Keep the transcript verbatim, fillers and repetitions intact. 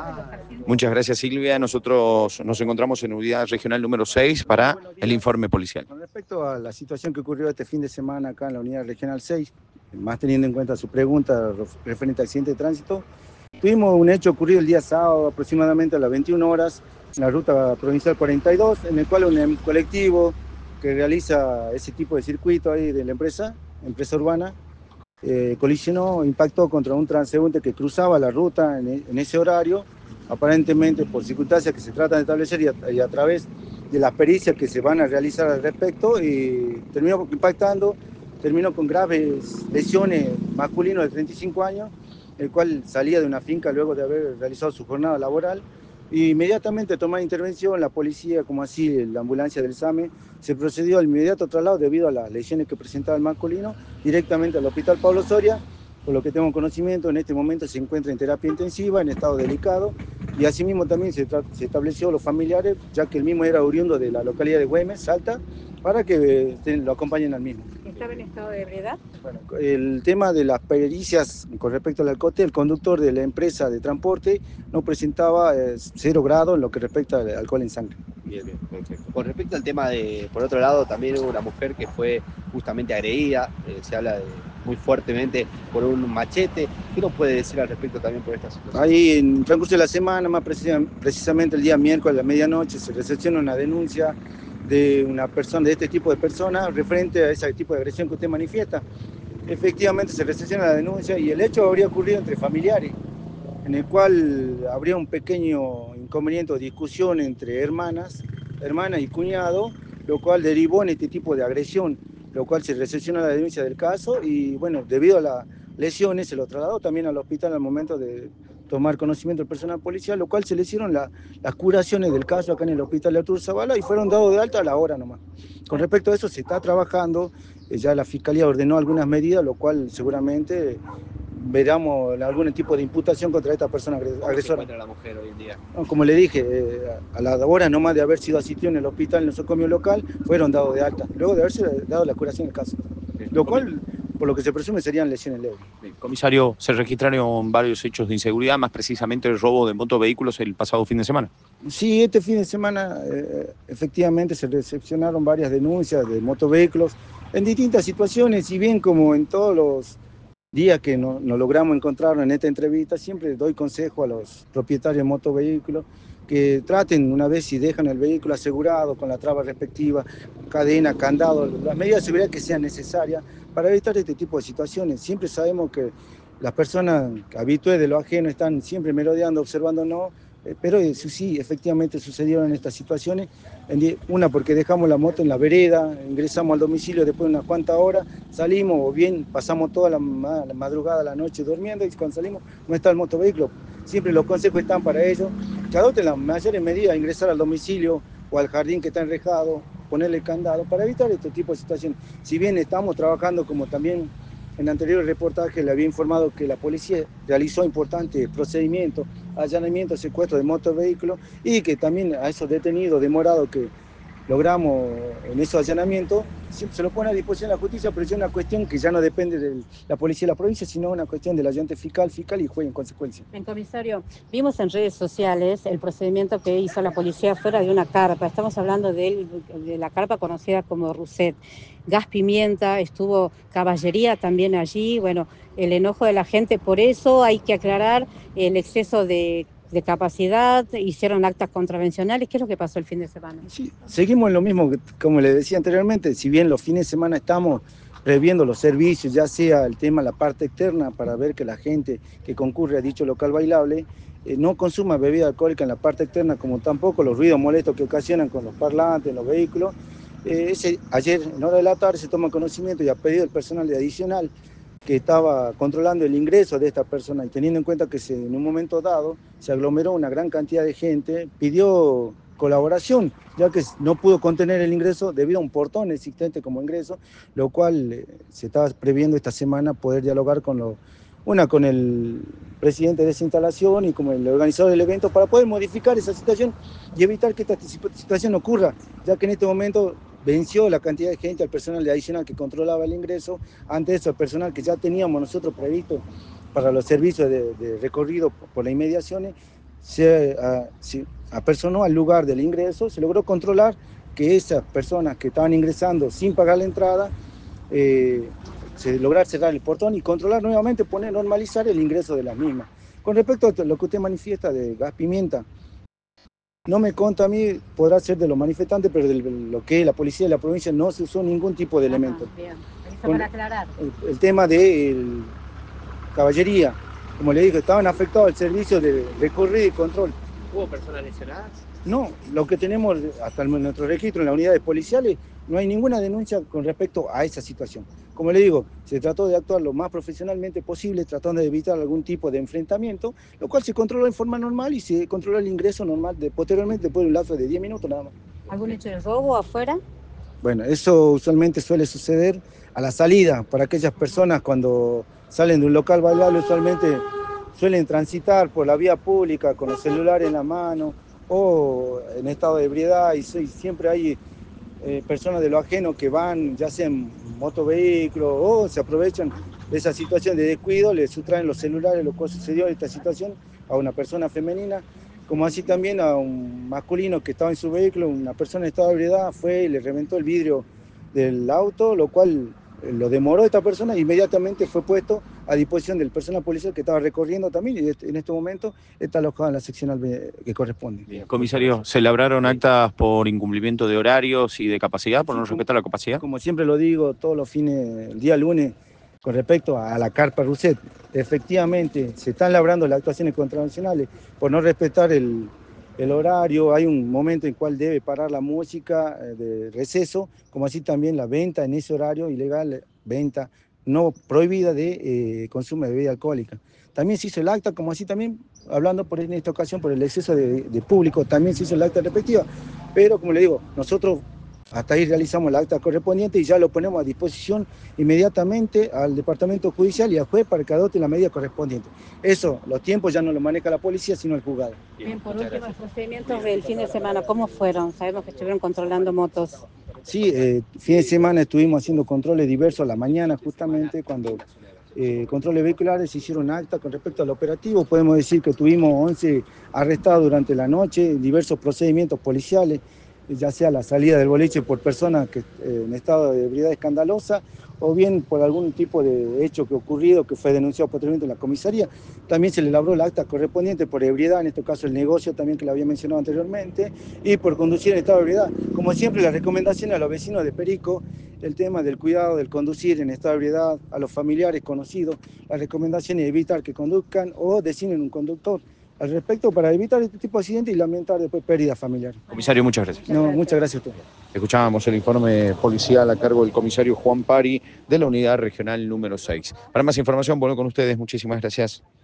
Muchas gracias, Silvia. Nosotros nos encontramos en unidad regional número seis para el informe policial. Con respecto a la situación que ocurrió este fin de semana acá en la unidad regional seis, más teniendo en cuenta su pregunta referente al accidente de tránsito, tuvimos un hecho ocurrido el día sábado aproximadamente a las veintiuna horas en la ruta provincial cuarenta y dos, en el cual un colectivo que realiza ese tipo de circuito ahí de la empresa, empresa urbana, eh, colisionó, impactó contra un transeúnte que cruzaba la ruta en, en ese horario, aparentemente por circunstancias que se tratan de establecer y a, y a través de las pericias que se van a realizar al respecto, y terminó impactando, terminó con graves lesiones, masculino de treinta y cinco años, el cual salía de una finca luego de haber realizado su jornada laboral. Y inmediatamente tomar intervención, la policía, como así la ambulancia del SAME, se procedió al inmediato traslado debido a las lesiones que presentaba el masculino directamente al Hospital Pablo Soria. Por lo que tengo conocimiento, en este momento se encuentra en terapia intensiva, en estado delicado, y asimismo también se, se estableció los familiares, ya que el mismo era oriundo de la localidad de Güemes, Salta, para que eh, lo acompañen al mismo. ¿Estaba en estado de ebriedad? Bueno, el tema de las pericias con respecto al alcohol, el conductor de la empresa de transporte no presentaba eh, cero grado en lo que respecta al alcohol en sangre. Bien, bien, perfecto. Con respecto al tema de, por otro lado, también hubo una mujer que fue justamente agredida, eh, se habla de, muy fuertemente por un machete. ¿Qué nos puede decir al respecto también por esta situación? Ahí en el transcurso de la semana, más precisamente el día miércoles a la medianoche, se recepciona una denuncia de una persona, de este tipo de personas, referente a ese tipo de agresión que usted manifiesta. Efectivamente se recepciona la denuncia y el hecho habría ocurrido entre familiares, en el cual habría un pequeño inconveniente o discusión entre hermanas, hermana y cuñado, lo cual derivó en este tipo de agresión, lo cual se recepciona la denuncia del caso y bueno, debido a las lesiones se lo trasladó también al hospital al momento de tomar conocimiento del personal policial, lo cual se le hicieron la, las curaciones del caso acá en el hospital de Arturo Zavala y fueron dados de alta a la hora nomás. Con respecto a eso se está trabajando, eh, ya la Fiscalía ordenó algunas medidas, lo cual seguramente veramos algún tipo de imputación contra esta persona agresora. ¿Cómo se encuentra la mujer hoy en día? No, como le dije, eh, a la hora nomás de haber sido asistido en el hospital, en el nosocomio local, fueron dados de alta, luego de haberse dado la curación del caso. Bien. Lo cual, por lo que se presume, serían lesiones leves. Bien. Comisario, se registraron varios hechos de inseguridad, más precisamente el robo de motovehículos el pasado fin de semana. Sí, este fin de semana eh, efectivamente se recepcionaron varias denuncias de motovehículos en distintas situaciones, y bien como en todos los días que nos no logramos encontrarnos en esta entrevista, siempre doy consejo a los propietarios de motovehículos que traten, una vez si dejan el vehículo asegurado con la traba respectiva, cadena, candado, las medidas de seguridad que sean necesarias para evitar este tipo de situaciones. Siempre sabemos que las personas habituales de lo ajeno están siempre merodeando, observándonos, eh, pero eso sí, efectivamente sucedieron estas situaciones. Una porque dejamos la moto en la vereda, ingresamos al domicilio después de unas cuantas horas, salimos o bien pasamos toda la, la madrugada, la noche durmiendo, y cuando salimos no está el motovehículo. Siempre los consejos están para ellos, que adopten las mayores medidas, ingresar al domicilio o al jardín que está enrejado, ponerle candado para evitar este tipo de situaciones. Si bien estamos trabajando, como también en el anterior reportaje le había informado, que la policía realizó importantes procedimientos, allanamientos, secuestros de motovehículos, y que también a esos detenidos demorados que logramos en esos allanamientos, se lo pone a disposición de la justicia, pero es una cuestión que ya no depende de la policía de la provincia, sino una cuestión del ayudante fiscal, fiscal y juez en consecuencia. En comisario, vimos en redes sociales el procedimiento que hizo la policía fuera de una carpa. Estamos hablando de, de la carpa conocida como Rousset. Gas pimienta, estuvo caballería también allí. Bueno, el enojo de la gente, por eso hay que aclarar el exceso de de capacidad, hicieron actas contravencionales. ¿Qué es lo que pasó el fin de semana? Sí, seguimos en lo mismo, que, como le decía anteriormente, si bien los fines de semana estamos reviendo los servicios, ya sea el tema, la parte externa, para ver que la gente que concurre a dicho local bailable eh, no consuma bebida alcohólica en la parte externa, como tampoco los ruidos molestos que ocasionan con los parlantes, los vehículos. Eh, ese, ayer, en hora de la tarde, se toma conocimiento y a pedido del personal de adicional que estaba controlando el ingreso de esta persona, y teniendo en cuenta que se, en un momento dado se aglomeró una gran cantidad de gente, pidió colaboración, ya que no pudo contener el ingreso debido a un portón existente como ingreso, lo cual eh, se estaba previendo esta semana poder dialogar con lo, una con el presidente de esa instalación y con el organizador del evento, para poder modificar esa situación y evitar que esta situación ocurra, ya que en este momento venció la cantidad de gente al personal de adicional que controlaba el ingreso. Ante eso, el personal que ya teníamos nosotros previsto para los servicios de, de recorrido por las inmediaciones, se, uh, se apersonó al lugar del ingreso, se logró controlar que esas personas que estaban ingresando sin pagar la entrada, eh, se lograr cerrar el portón y controlar nuevamente, poner, normalizar el ingreso de las mismas. Con respecto a lo que usted manifiesta de gas pimienta, no me conta a mí, podrá ser de los manifestantes, pero de lo que es la policía de la provincia no se usó ningún tipo de elemento. Ajá, bien, eso para aclarar. El, el tema de el, caballería, como le digo, estaban afectados al servicio de recorrido y control. ¿Hubo personas lesionadas? No, lo que tenemos hasta el, nuestro registro en las unidades policiales, no hay ninguna denuncia con respecto a esa situación. Como le digo, se trató de actuar lo más profesionalmente posible, tratando de evitar algún tipo de enfrentamiento, lo cual se controló en forma normal y se controló el ingreso normal de, posteriormente después de un lapso de diez minutos nada más. ¿Algún hecho de robo afuera? Bueno, eso usualmente suele suceder a la salida, para aquellas personas cuando salen de un local bailable, usualmente suelen transitar por la vía pública con los celulares en la mano o en estado de ebriedad, y siempre hay eh, personas de lo ajeno que van ya sea en motovehículos o se aprovechan de esa situación de descuido, le sustraen los celulares, lo cual sucedió en esta situación a una persona femenina, como así también a un masculino que estaba en su vehículo, una persona en estado de ebriedad fue y le reventó el vidrio del auto, lo cual lo demoró esta persona e inmediatamente fue puesto a disposición del personal policial que estaba recorriendo también y en este momento está alojado en la seccional que corresponde. Bien. Comisario, ¿se labraron actas por incumplimiento de horarios y de capacidad, por no respetar la capacidad? Como siempre lo digo todos los fines, el día lunes, con respecto a la carpa Rousset, efectivamente se están labrando las actuaciones contravencionales por no respetar el, el horario. Hay un momento en el cual debe parar la música de receso, como así también la venta en ese horario ilegal, venta no prohibida de eh, consumo de bebida alcohólica. También se hizo el acta, como así también, hablando por en esta ocasión por el exceso de, de público, también se hizo el acta respectiva, pero como le digo, nosotros hasta ahí realizamos la acta correspondiente y ya lo ponemos a disposición inmediatamente al departamento judicial y al juez para que adopte la medida correspondiente. Eso, los tiempos ya no lo maneja la policía, sino el juzgado. Bien, por último, los procedimientos del fin de semana, ¿cómo fueron? Sabemos que estuvieron controlando motos. Sí, eh, fin de semana estuvimos haciendo controles diversos a la mañana, justamente cuando eh, controles vehiculares se hicieron acta con respecto al operativo. Podemos decir que tuvimos once arrestados durante la noche, diversos procedimientos policiales, ya sea la salida del boliche por personas que, eh, en estado de ebriedad escandalosa o bien por algún tipo de hecho que ocurrido que fue denunciado posteriormente en la comisaría. También se le elaboró el acta correspondiente por ebriedad, en este caso el negocio también que le había mencionado anteriormente, y por conducir en estado de ebriedad. Como siempre, las recomendaciones a los vecinos de Perico, el tema del cuidado del conducir en estado de ebriedad, a los familiares conocidos, las recomendaciones de evitar que conduzcan o designen un conductor al respecto para evitar este tipo de accidentes y lamentar después pérdidas familiares. Comisario, muchas gracias. No, muchas gracias a usted. Escuchábamos el informe policial a cargo del comisario Juan Pari de la unidad regional número seis. Para más información, vuelvo con ustedes. Muchísimas gracias.